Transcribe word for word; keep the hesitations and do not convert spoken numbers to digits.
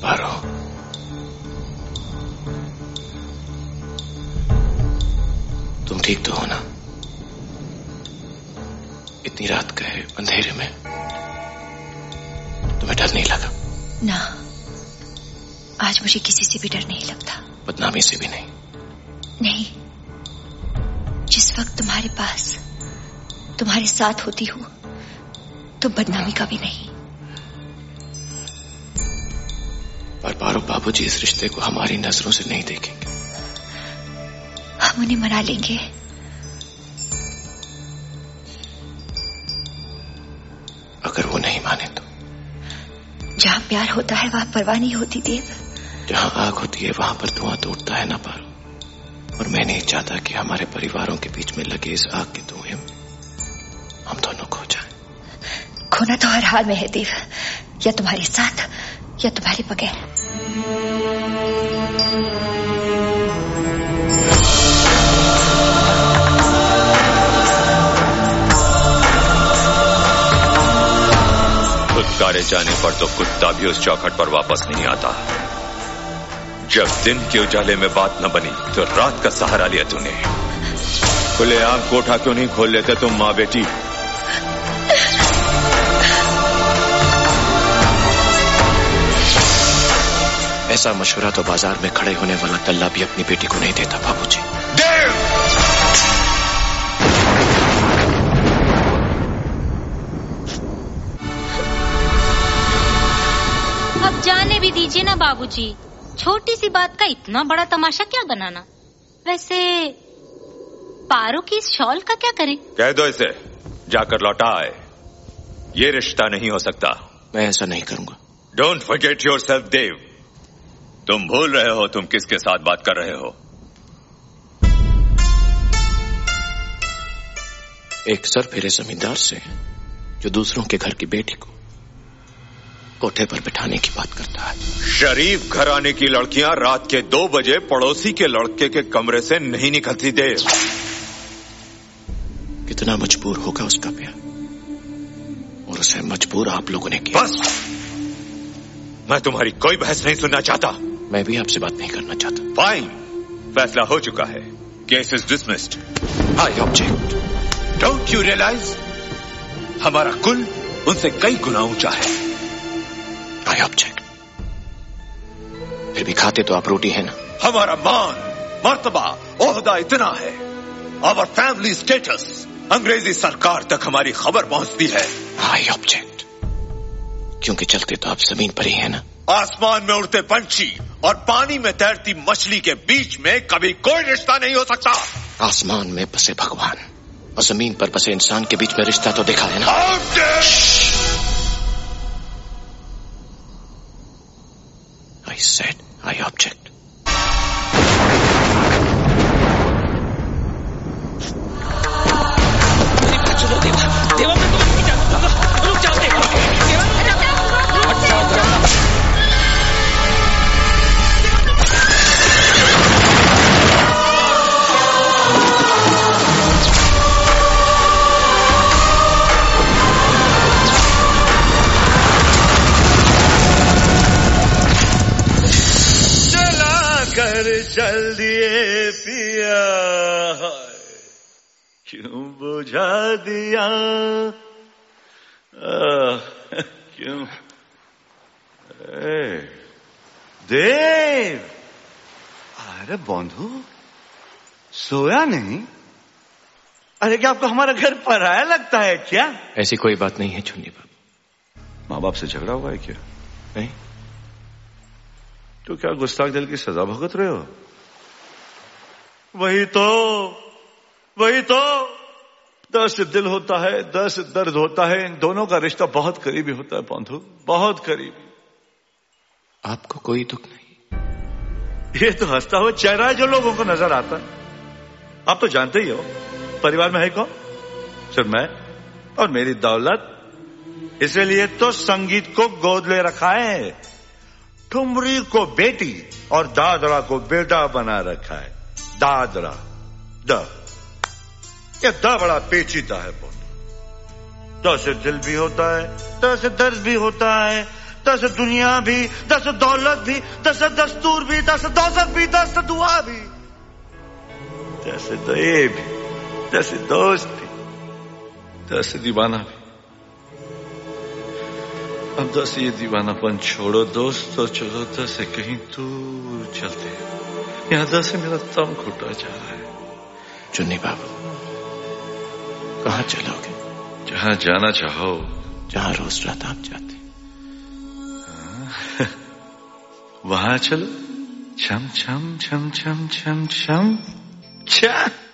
पारो, तुम ठीक तो हो ना? इतनी रात गए अंधेरे में तुम्हें डर नहीं लगा? ना, आज मुझे किसी से भी डर नहीं लगता। बदनामी से भी नहीं? नहीं, जिस वक्त तुम्हारे पास तुम्हारे साथ होती हूँ तो बदनामी का भी नहीं। पर पारो, बाबूजी इस रिश्ते को हमारी नजरों से नहीं देखेंगे। हम उन्हें मना लेंगे। अगर वो नहीं माने तो? जहाँ प्यार होता है वहाँ परवाह नहीं होती देव। जहाँ आग होती है वहां पर धुआं तो उठता है ना पारो। और मैं नहीं चाहता कि हमारे परिवारों के बीच में लगे इस आग के धुएं में हम दोनों खो जाएं। खोना तो हर हाल में है देव, या तुम्हारे साथ या तुम्हारे बगैर। फुदकारे जाने पर तो कुत्ता भी उस चौखट पर वापस नहीं आता। जब दिन के उजाले में बात न बनी तो रात का सहारा लिया तूने। खुले आम कोठा क्यों नहीं खोल लेते तुम माँ बेटी? ऐसा मशवरा तो बाजार में खड़े होने वाला दल्ला भी अपनी बेटी को नहीं देता बाबूजी। देव! अब जाने भी दीजिए ना बाबूजी, छोटी सी बात का इतना बड़ा तमाशा क्या बनाना। वैसे पारो की इस शॉल का क्या करें? कह दो इसे जाकर लौटा आए। ये रिश्ता नहीं हो सकता। मैं ऐसा नहीं करूंगा। Don't forget yourself Dev. तुम भूल रहे हो तुम किसके साथ बात कर रहे हो। एक सरफिरे जमींदार से जो दूसरों के घर की बेटी को कोठे पर बिठाने की बात करता है। शरीफ घराने की लड़कियां रात के दो बजे पड़ोसी के लड़के के कमरे से नहीं निकलती देव। कितना मजबूर होगा उसका प्यार, और उसे मजबूर आप लोगों ने किया। बस, मैं तुम्हारी कोई बहस नहीं सुनना चाहता। मैं भी आपसे बात नहीं करना चाहता। फाइन, फैसला हो चुका है। Case is dismissed. I object. Don't you realise हमारा कुल उनसे कई गुना ऊंचा है। I object. फिर भी खाते तो आप रोटी है ना? हमारा मान, मर्तबा, ओहदा इतना है, आवर फैमिली स्टेटस अंग्रेजी सरकार तक हमारी खबर पहुंचती है। I object. क्योंकि चलते तो आप जमीन पर ही है ना? आसमान में उड़ते पंछी और पानी में तैरती मछली के बीच में कभी कोई रिश्ता नहीं हो सकता। आसमान में बसे भगवान और जमीन पर बसे इंसान के बीच में रिश्ता तो देखा है ना? I said I object. चलो देवा, देवा मैं तुम्हें नहीं जानता। रुक जाओ देवा, देवा हट जाओ देवा। चल दिए पिया, क्यों बुझा दिया, आ, क्यों? ए, देव, अरे बंधु सोया नहीं? अरे क्या आपको हमारा घर पराया लगता है क्या? ऐसी कोई बात नहीं है चुन्नी बाबू। माँ बाप से झगड़ा हुआ है क्या? नहीं। तो क्या गुस्ताख दिल की सजा भुगत रहे हो? वही तो वही तो दस दिल होता है, दस दर्द होता है। इन दोनों का रिश्ता बहुत करीबी होता है बंधु, बहुत करीबी। आपको कोई दुख नहीं? ये तो हंसता हुआ चेहरा है जो लोगों को नजर आता है। आप तो जानते ही हो परिवार में है कौन? सिर्फ मैं और मेरी दौलत। इसलिए तो संगीत को गोद ले रखा है, ठुमरी को बेटी और दादरा को बेटा बना रखा है। दादरा द ये द बड़ा पेचीदा है बोल। द से दिल भी होता है, द से दर्द भी होता है, दस दुनिया भी, दस दौलत भी, दस दस्तूर भी, दस दोजख भी, दस दुआ भी, दस दये भी, दस दोस्त भी, दस दीवाना भी। अब दस ये दीवानापन छोड़ो दोस्त, तो चलो दस से कहीं दूर चलते हैं। यहां दस से मेरा दम घुटा जा रहा है। चुन्नी बाबू, कहाँ चलोगे? जहां जाना चाहो। जहां रोज रात आप जाते। वहां चलो। छम छम छम छम छम छम छम।